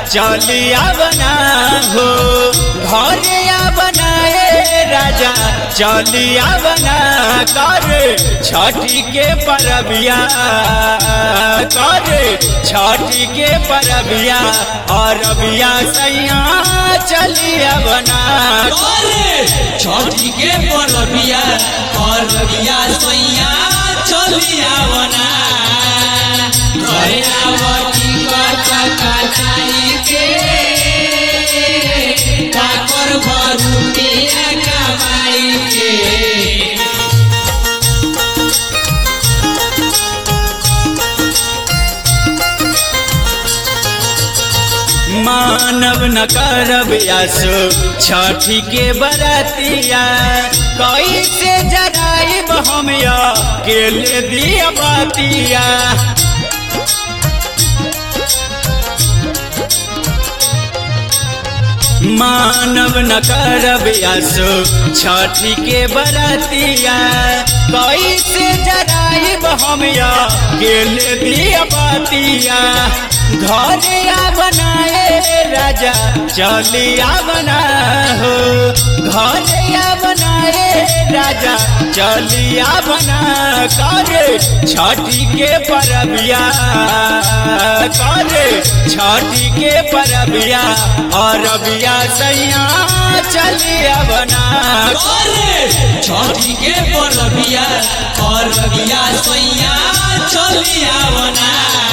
चलिया बना हो घरे बनाए राजा चलिया बना कर छठी के परबिया कर छठी के परबिया और अबिया सैया चलिया बना छठी के परबिया और अबिया सैया चलिया बना घरे आवती कटाई के काकर भरुटिया कमाई के मानव न करब आसो छठी के बरतिया कैसे जराइब हम अकेले दिया बातिया मानव न करब आसो छठी के बरतिया कैसे जराइब हम अकेले दिया बातिया घरे बनाए राजा चलिया बना हो घरे बनाए राजा चलिया बना करे छठी के परबिया करे छठी के परबिया और अबिया सैया चलिया बना छठी के परबिया और अबिया सैया चलिया बना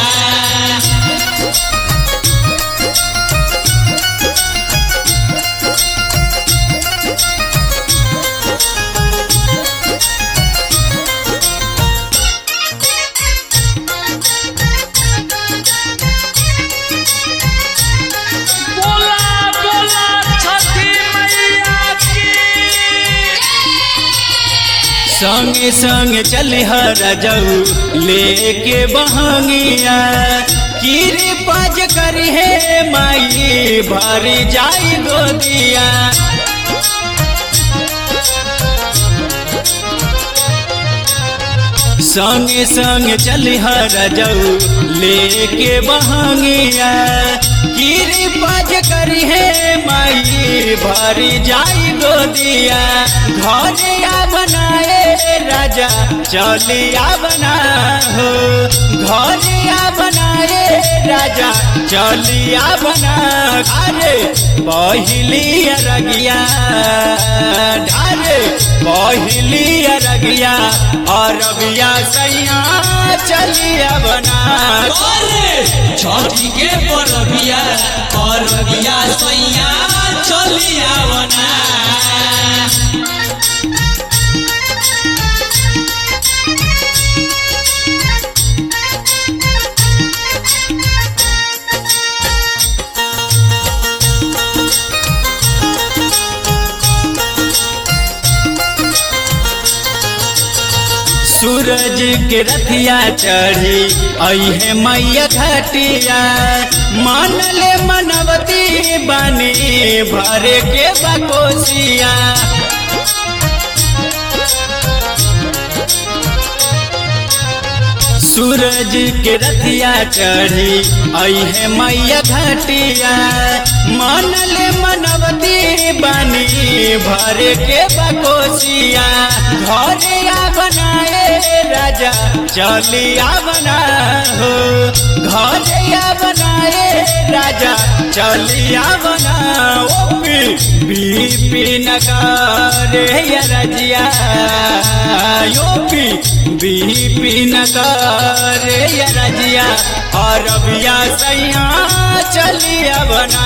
संगे संग चलिहर जाऊ लेके बहंगिया कीरी पाज करी है माई भरी जाई गोदिया संगे संग चलिहर जाऊ लेके बहंगिया कीरी पाज करी है माई भरी जाई गोदिया घरे बनाए राजा चलिया बना हो घरे बनाए राजा चलिया बना अरे पहली अरगिया ढारे पहली अरगिया और अबिया सैया चलिया बना छठी के परबिया और अबिया सैया चलिया बना सूरज के रथिया चढ़ी अहे मैया घटिया मान ले मनवती बानी भरे के बकोसिया सूरज के रथिया चढ़ी अहे मैया घटिया मान ले मनवती बानी भरे के बकोसिया घरे बनाए राजा चलिया बना हो घरे बनाए राजा चलिया बना बीपी नगारे रजिया बीपी नगारे रजिया और अबिया सैया चलिया बना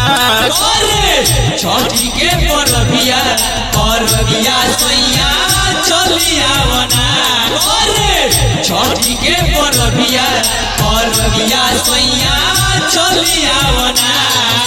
छठी के परबिया और अबिया सैया चलिया बना छठी के परबिया और अबिया सैया चलिया बना।